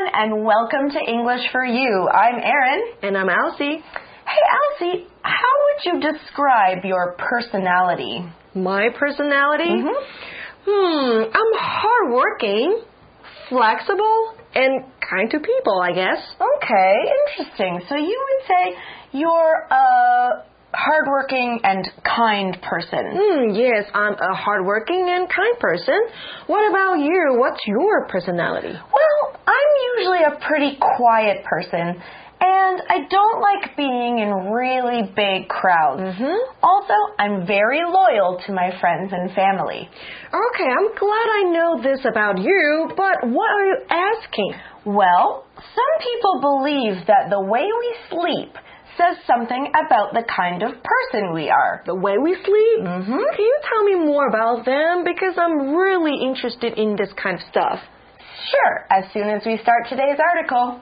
and welcome to English for You. I'm Erin. And I'm Elsie. Hey, Elsie, how would you describe your personality? My personality? I'm hardworking, flexible, and kind to people, I guess. Okay, interesting. So you would say you're a hardworking and kind person. Yes, I'm a hardworking and kind person. What about you? What's your personality? Well, I'm usually a pretty quiet person, and I don't like being in really big crowds. Also, I'm very loyal to my friends and family. Okay, I'm glad I know this about you, but what are you asking? Well, some people believe that the way we sleep says something about the kind of person we are. The way we sleep? Can you tell me more about them? Because I'm really interested in this kind of stuff. Sure, as soon as we start today's article.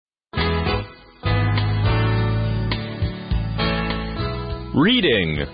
Reading.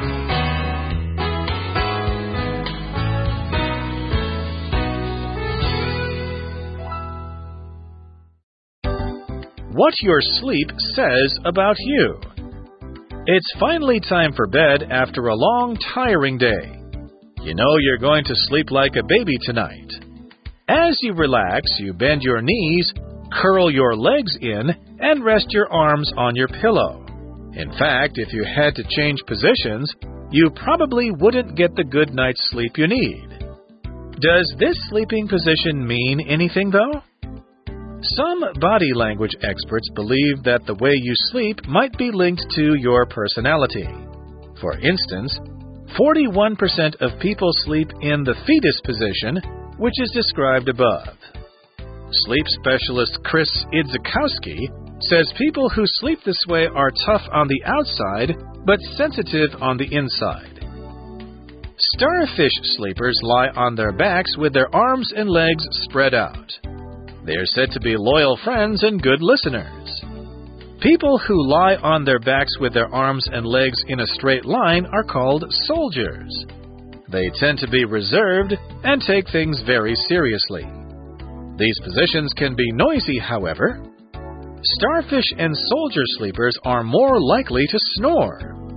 What your sleep says about you. It's finally time for bed after a long, tiring day. You know you're going to sleep like a baby tonight. As you relax, you bend your knees, curl your legs in, and rest your arms on your pillow. In fact, if you had to change positions, you probably wouldn't get the good night's sleep you need. Does this sleeping position mean anything, though? Some body language experts believe that the way you sleep might be linked to your personality. For instance, 41% of people sleep in the fetus position, which is described above. Sleep specialist Chris Idzikowski says people who sleep this way are tough on the outside, but sensitive on the inside. Starfish sleepers lie on their backs with their arms and legs spread out. They are said to be loyal friends and good listeners. People who lie on their backs with their arms and legs in a straight line are called soldiers. They tend to be reserved and take things very seriously. These positions can be noisy, however. Starfish and soldier sleepers are more likely to snore.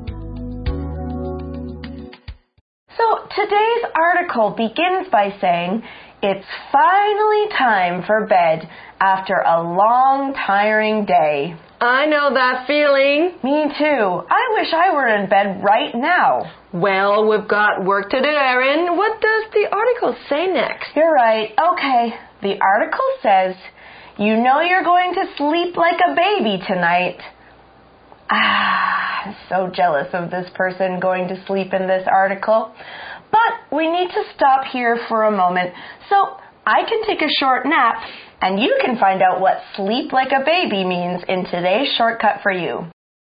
So today's article begins by saying, it's finally time for bed after a long, tiring day. I know that feeling. Me too. I wish I were in bed right now. Well, we've got work to do, Erin. What does the article say next? You're right. Okay. The article says, you know you're going to sleep like a baby tonight. I'm so jealous of this person going to sleep in this article. But we need to stop here for a moment so I can take a short nap and you can find out what sleep like a baby means in today's shortcut for you.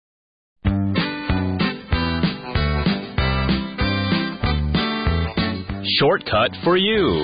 Shortcut for you.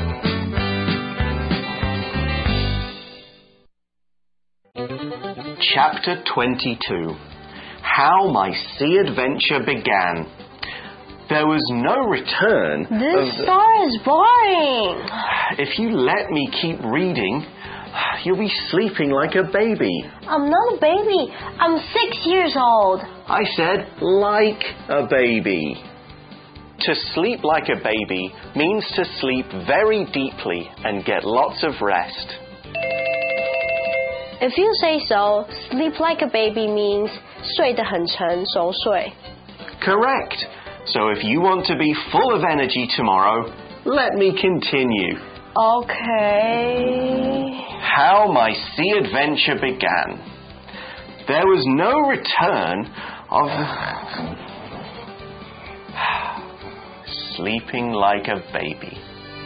Chapter 22. How My Sea Adventure Began. There was no return. This story is boring. If you let me keep reading, you'll be sleeping like a baby. I'm not a baby. I'm 6 years old. I said like a baby. To sleep like a baby means to sleep very deeply and get lots of rest. If you say so, sleep like a baby means 睡得很沉，熟睡。 Correct. So if you want to be full of energy tomorrow, let me continue. Okay. How my sea adventure began. There was no return of sleeping like a baby.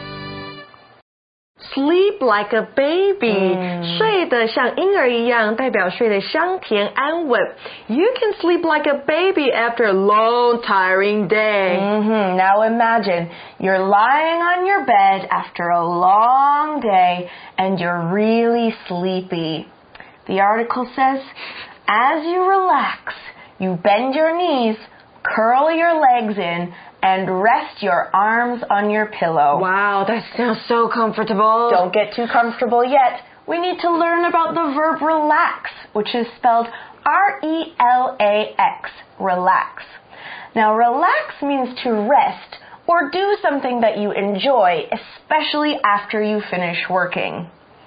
Sleep like a baby. 睡得像婴儿一样，代表睡得香甜安稳。You can sleep like a baby after a long, tiring day. Now imagine you're lying on your bed after a long day and you're really sleepy. The article says, as you relax, you bend your knees, curl your legs in, and rest your arms on your pillow. Wow, that sounds so comfortable. Don't get too comfortable yet. We need to learn about the verb relax, which is spelled R-E-L-A-X, relax. Now, relax means to rest or do something that you enjoy, especially after you finish working.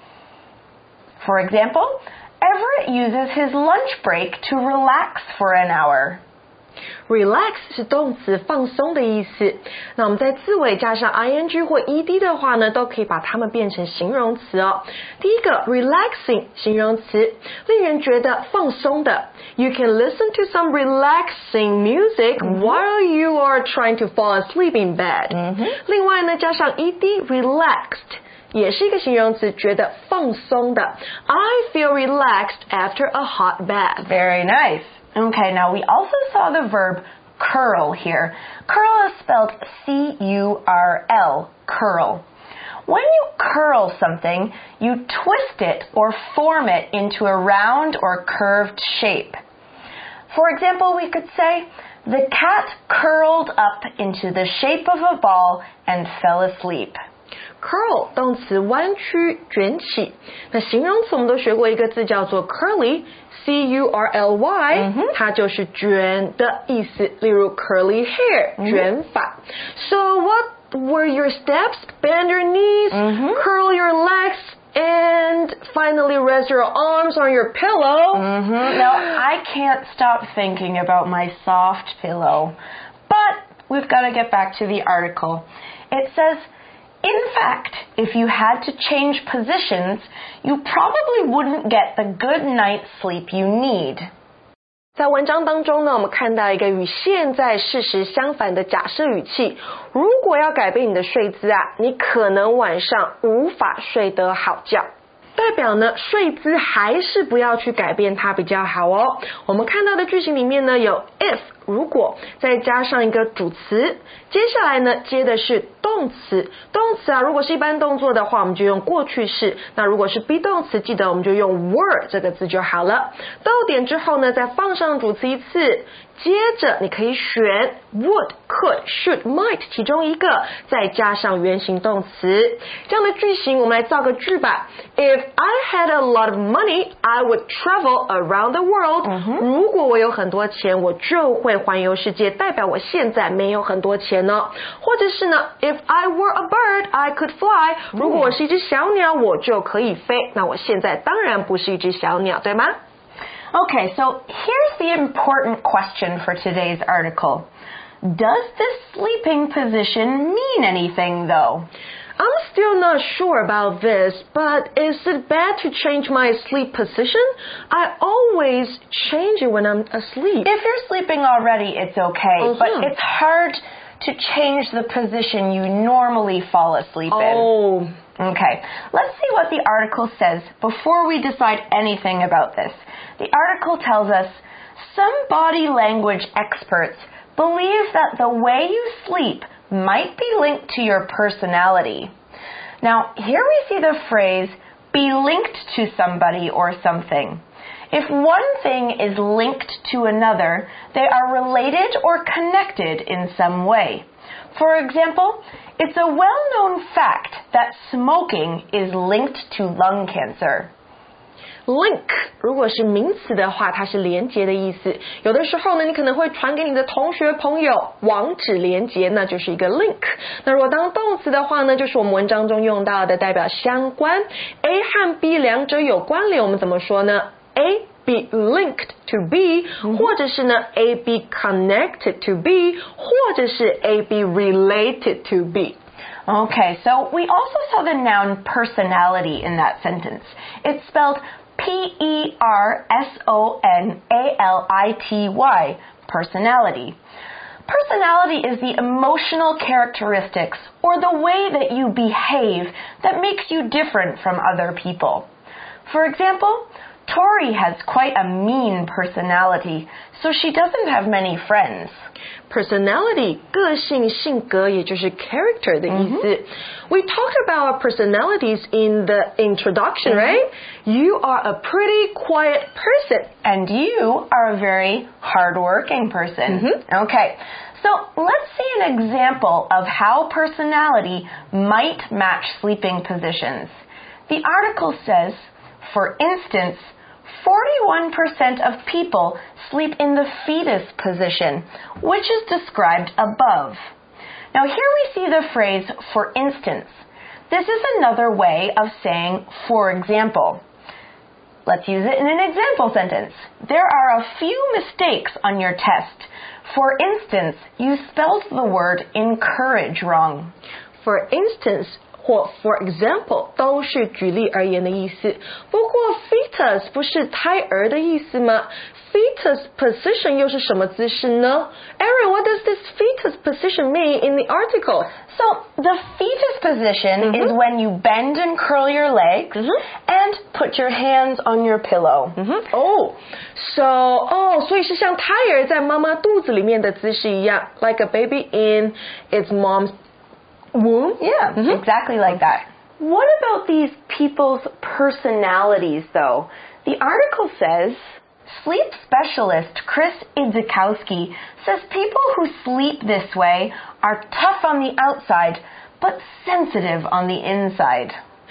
For example, Everett uses his lunch break to relax for an hour. Relax 是动词放松的意思。那我们在字尾加上 ing 或 ed 的话呢，都可以把它们变成形容词哦。第一个 relaxing 形容词，令人觉得放松的。You can listen to some relaxing music while you are trying to fall asleep in bed. 另外呢，加上 ed relaxed。也是一个形容词，觉得放松的。I feel relaxed after a hot bath. Very nice. Okay, now we also saw the verb curl here. Curl is spelled C-U-R-L, curl. When you curl something, you twist it or form it into a round or curved shape. For example, we could say, the cat curled up into the shape of a ball and fell asleep. Curl 动词弯曲卷起，那形容词我们都学过一个字叫做 curly， C-U-R-L-Y， 它就是卷的意思，例如 curly hair， 卷发。So what were your steps? Bend your knees, curl your legs, and finally rest your arms on your pillow. Now, I can't stop thinking about my soft pillow. But we've got to get back to the article. It says, in fact, if you had to change positions, you probably wouldn't get the good night's sleep you need. 在文章当中呢，我们看到一个与现在事实相反的假设语气。如果要改变你的睡姿啊，你可能晚上无法睡得好觉。代表呢，睡姿还是不要去改变它比较好哦。我们看到的句型里面呢，有 if 如果，再加上一个主词，接下来呢接的是动词。动词啊，如果是一般动作的话，我们就用过去式；那如果是 be 动词，记得我们就用 were 这个字就好了。逗点之后呢，再放上主词一次，接着你可以选 would, could, should, might 其中一个，再加上原形动词。这样的句型我们来造个句吧。If I had a lot of money, I would travel around the world. 如果我有很多钱，我就会环游世界，代表我现在没有很多钱呢。或者是呢 If I were a bird, I could fly. 如果我是一只小鸟，我就可以飞。那我现在当然不是一只小鸟，对吗？ Okay, so here's the important question for today's article. Does this sleeping position mean anything, though? I'm still not sure about this, but is it bad to change my sleep position? I always change it when I'm asleep. If you're sleeping already, it's okay, but it's hard to change the position you normally fall asleep in. Okay, let's see what the article says before we decide anything about this. The article tells us, some body language experts believe that the way you sleep might be linked to your personality. Now, here we see the phrase, be linked to somebody or something. If one thing is linked to another, they are related or connected in some way. For example, it's a well-known fact that smoking is linked to lung cancer. Link 如果是名词的话，它是连结的意思。有的时候呢，你可能会传给你的同学朋友网址连结，那就是一个 link。那如果当动词的话呢，就是我们文章中用到的代表相关。A 和 B 两者有关联，我们怎么说呢？ A be linked to B， 或者是呢 A be connected to B， 或者是 A be related to B。 Okay, so we also saw the noun personality in that sentence. It's spelled P-E-R-S-O-N-A-L-I-T-Y, personality. Personality is the emotional characteristics or the way that you behave that makes you different from other people. For example, Tori has quite a mean personality, so she doesn't have many friends. Personality 个性性格也就是 character 的意思。We talked about personalities in the introduction, right? You are a pretty quiet person. And you are a very hardworking person. Okay, So let's see an example of how personality might match sleeping positions. The article says, for instance, 41% of people sleep in the fetus position, which is described above. Now here we see the phrase, for instance. This is another way of saying, for example. Let's use it in an example sentence. There are a few mistakes on your test. For instance, you spelled the word encourage wrong. For instance, 或 for example 都是举例而言的意思。不过 fetus 不是胎儿的意思吗？ Fetus position 又是什么姿势呢？ Aaron, what does this fetus position mean in the article? So the fetus position is when you bend and curl your legs and put your hands on your pillow. So 所以是像胎儿在妈妈肚子里面的姿势一样 like a baby in its mom's womb? Yeah, exactly like that. What about these people's personalities, though? The article says, sleep specialist Chris Idzikowski says people who sleep this way are tough on the outside, but sensitive on the inside.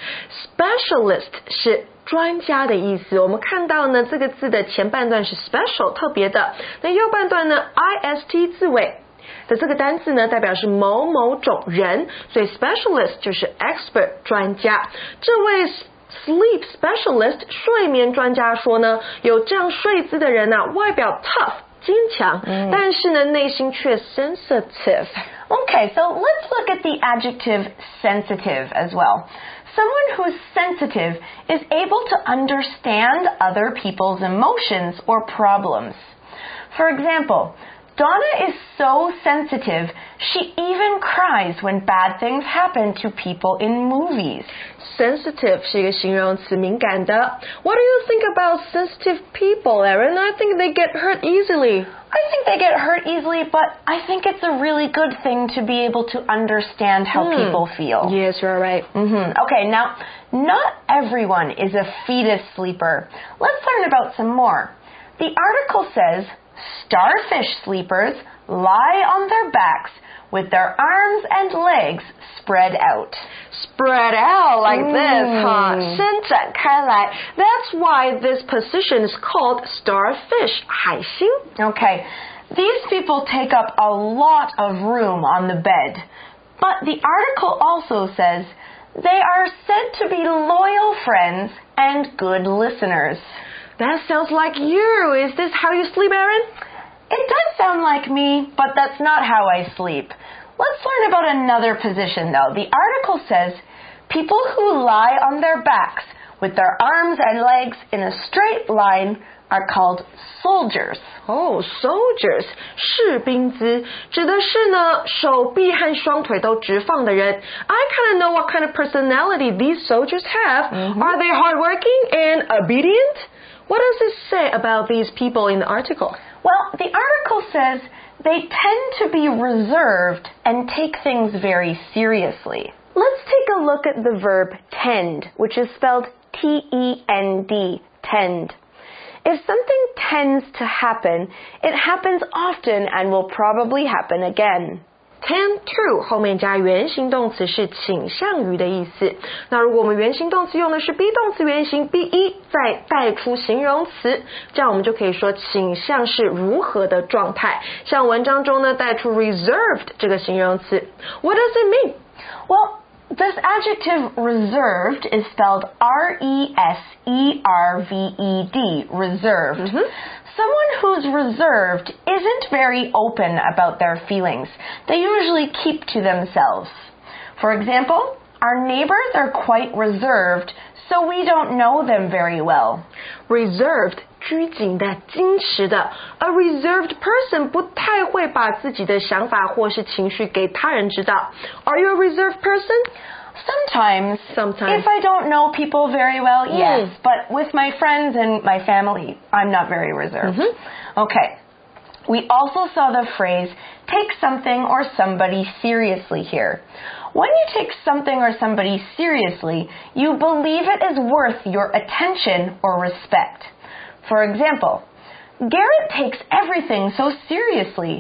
Specialist 是专家的意思。我们看到呢，这个字的前半段是 special 特别的，那右半段呢 ist 字尾的这个单字呢，代表是某某种人，所以 specialist 就是 expert 专家。这位 sleep specialist 睡眠专家说呢，有这样睡姿的人啊，外表 tough 坚强，但是呢，内心却 sensitive。 Okay, so let's look at the adjective sensitive as well. Someone who's sensitive is able to understand other people's emotions or problems. For example, Donna is so sensitive, she even cries when bad things happen to people in movies. Sensitive 是一个形容词，敏感的。What do you think about sensitive people, Aaron? I think they get hurt easily. I think they get hurt easily, but I think it's a really good thing to be able to understand how people feel. Yes, you're right. Okay, now, not everyone is a fetus sleeper. Let's learn about some more. The article says, starfish sleepers lie on their backs with their arms and legs spread out. Spread out like this, huh? 伸展开来. That's why this position is called starfish, 海星. Okay, these people take up a lot of room on the bed. But the article also says they are said to be loyal friends and good listeners. That sounds like you. Is this how you sleep, Aaron? It does sound like me, but that's not how I sleep. Let's learn about another position, though. The article says people who lie on their backs with their arms and legs in a straight line are called soldiers. Oh, soldiers, 士兵姿，指的是呢手臂和双腿都直放的人。I kind of know what kind of personality these soldiers have. Are they hardworking and obedient? What does it say about these people in the article? Well, the article says they tend to be reserved and take things very seriously. Let's take a look at the verb tend, which is spelled T-E-N-D, tend. If something tends to happen, it happens often and will probably happen again. Tend to 后面加原形动词是倾向于的意思。那如果我们原形动词用的是 be 动词原形 be 再带出形容词，这样我们就可以说倾向是如何的状态。像文章中呢带出 reserved 这个形容词。What does it mean? Well, this adjective reserved is spelled R-E-S-E-R-V-E-D, reserved. Someone who's reserved isn't very open about their feelings. They usually keep to themselves. For example, our neighbors are quite reserved, so we don't know them very well. Reserved 拘谨的、矜持的。A reserved person 不太会把自己的想法或是情绪给他人知道。Are you a reserved person? Sometimes. If I don't know people very well, yes. But with my friends and my family, I'm not very reserved. Okay. We also saw the phrase, take something or somebody seriously here. When you take something or somebody seriously, you believe it is worth your attention or respect. For example, Garrett takes everything so seriously.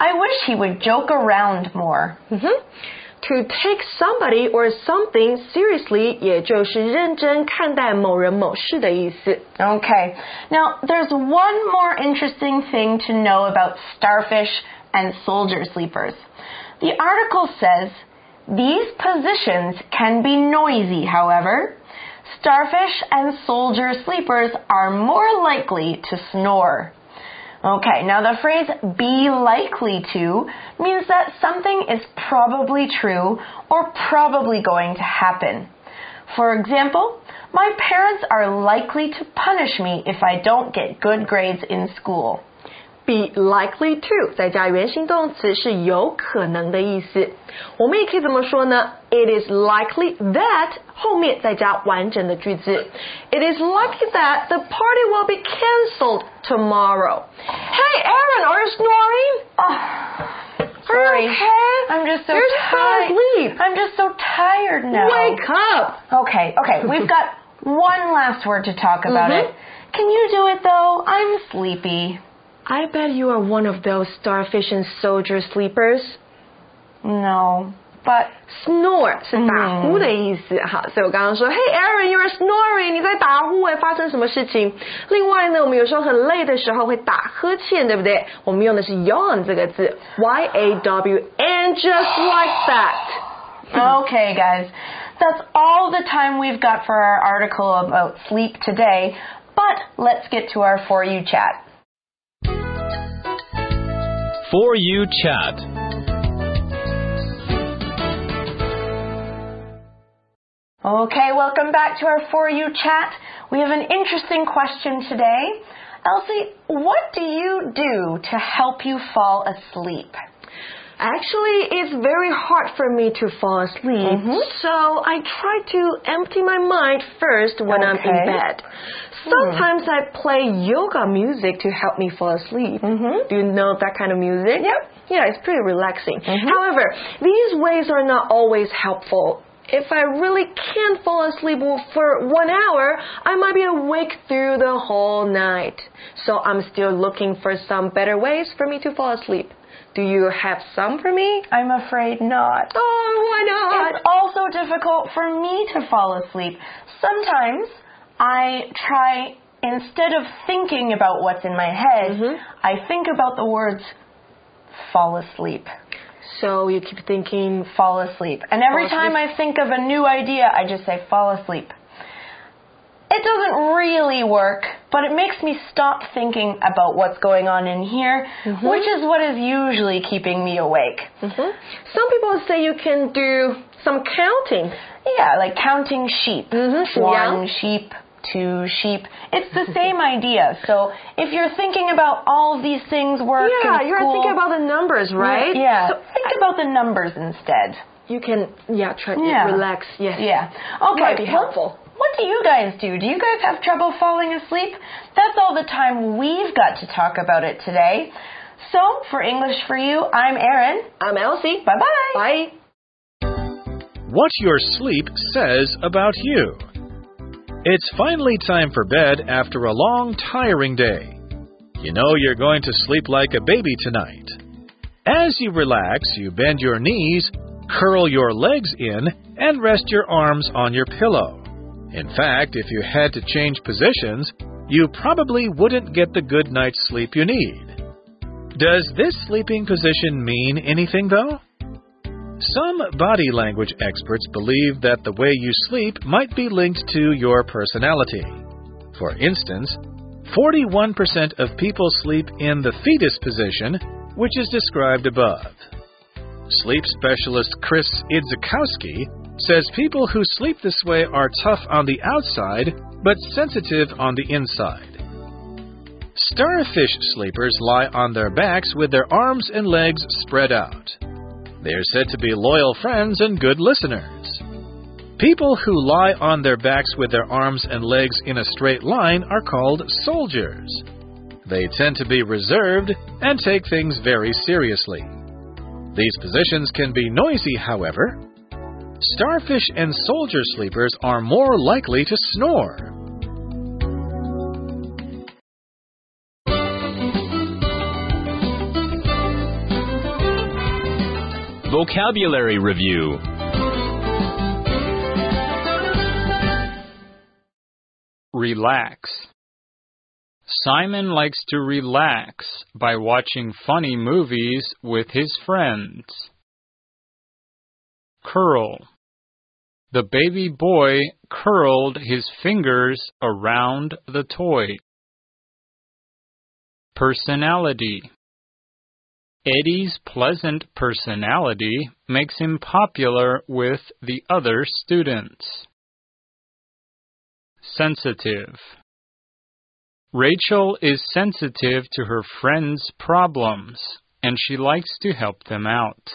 I wish he would joke around more. To take somebody or something seriously 也就是认真看待某人某事的意思。 Okay, now there's one more interesting thing to know about starfish and soldier sleepers. The article says, these positions can be noisy, however. Starfish and soldier sleepers are more likely to snore. Okay, now the phrase be likely to means that something is probably true or probably going to happen. For example, my parents are likely to punish me if I don't get good grades in school. Be likely to 再加原形动词是有可能的意思。我们也可以怎么说呢？ It is likely that 后面再加完整的句子。 It is likely that the party will be cancelled tomorrow. Hey, Aaron, are you snoring? Sorry. Are you okay? I'm just so You're tired. asleep. I'm just so tired now. Wake up. Okay, we've got one last word to talk about it. Can you do it though? I'm sleepy. I bet you are one of those starfish and soldier sleepers. No, but Snore 是打呼的意思，好，所以我刚刚说 Hey Aaron, you're snoring， 你在打呼诶，发生什么事情？另外呢，我们有时候很累的时候会打呵欠，对不对？我们用的是 yawn 这个字 Y-A-W and just like that. Okay, guys, that's all the time we've got for our article about sleep today, but let's get to our For You chat. For You Chat. Okay, welcome back to our For You chat. We have an interesting question today. Elsie, what do you do to help you fall asleep? Actually, it's very hard for me to fall asleep, so I try to empty my mind first when I'm in bed. Sometimes I play yoga music to help me fall asleep. Do you know that kind of music? Yep. Yeah, it's pretty relaxing. However, these ways are not always helpful. If I really can't fall asleep for 1 hour, I might be awake through the whole night. So I'm still looking for some better ways for me to fall asleep. Do you have some for me? I'm afraid not. Oh, why not? It's also difficult for me to fall asleep. Sometimes I try, instead of thinking about what's in my head, I think about the words fall asleep. So you keep thinking, Fall asleep. And every time I think of a new idea, I just say fall asleep. It doesn't really work, but it makes me stop thinking about what's going on in here, which is what is usually keeping me awake. Some people say you can do some counting. Yeah, like counting sheep. One sheep, 2 sheep. It's the same idea. So if you're thinking about all of these things work in Yeah, you're school, thinking about the numbers, right? Yeah, So think about the numbers instead. you can, try to relax. Yes. Yeah. Okay. Might be helpful. What do you guys do? Do you guys have trouble falling asleep? That's all the time we've got to talk about it today. So, for English for You, I'm Erin. I'm Elsie. Bye-bye. Bye. What your sleep says about you. It's finally time for bed after a long, tiring day. You know you're going to sleep like a baby tonight. As you relax, you bend your knees, curl your legs in, and rest your arms on your pillow. In fact, if you had to change positions, you probably wouldn't get the good night's sleep you need. Does this sleeping position mean anything, though? Some body language experts believe that the way you sleep might be linked to your personality. For instance, 41% of people sleep in the fetus position, which is described above. Sleep specialist Chris Idzikowski says people who sleep this way are tough on the outside, but sensitive on the inside. Starfish sleepers lie on their backs with their arms and legs spread out. They are said to be loyal friends and good listeners. People who lie on their backs with their arms and legs in a straight line are called soldiers. They tend to be reserved and take things very seriously. These positions can be noisy, however. Starfish and soldier sleepers are more likely to snore. vocabulary review. Relax. Simon likes to relax by watching funny movies with his friends. Curl. The baby boy curled his fingers around the toy. Personality. Eddie's pleasant personality makes him popular with the other students. Sensitive. Rachel is sensitive to her friends' problems, and she likes to help them out.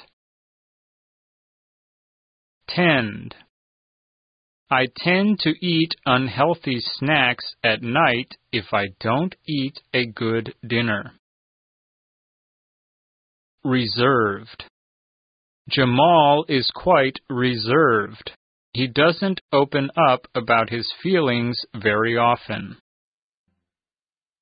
Tend. I tend to eat unhealthy snacks at night if I don't eat a good dinner. Reserved. Jamal is quite reserved. He doesn't open up about his feelings very often.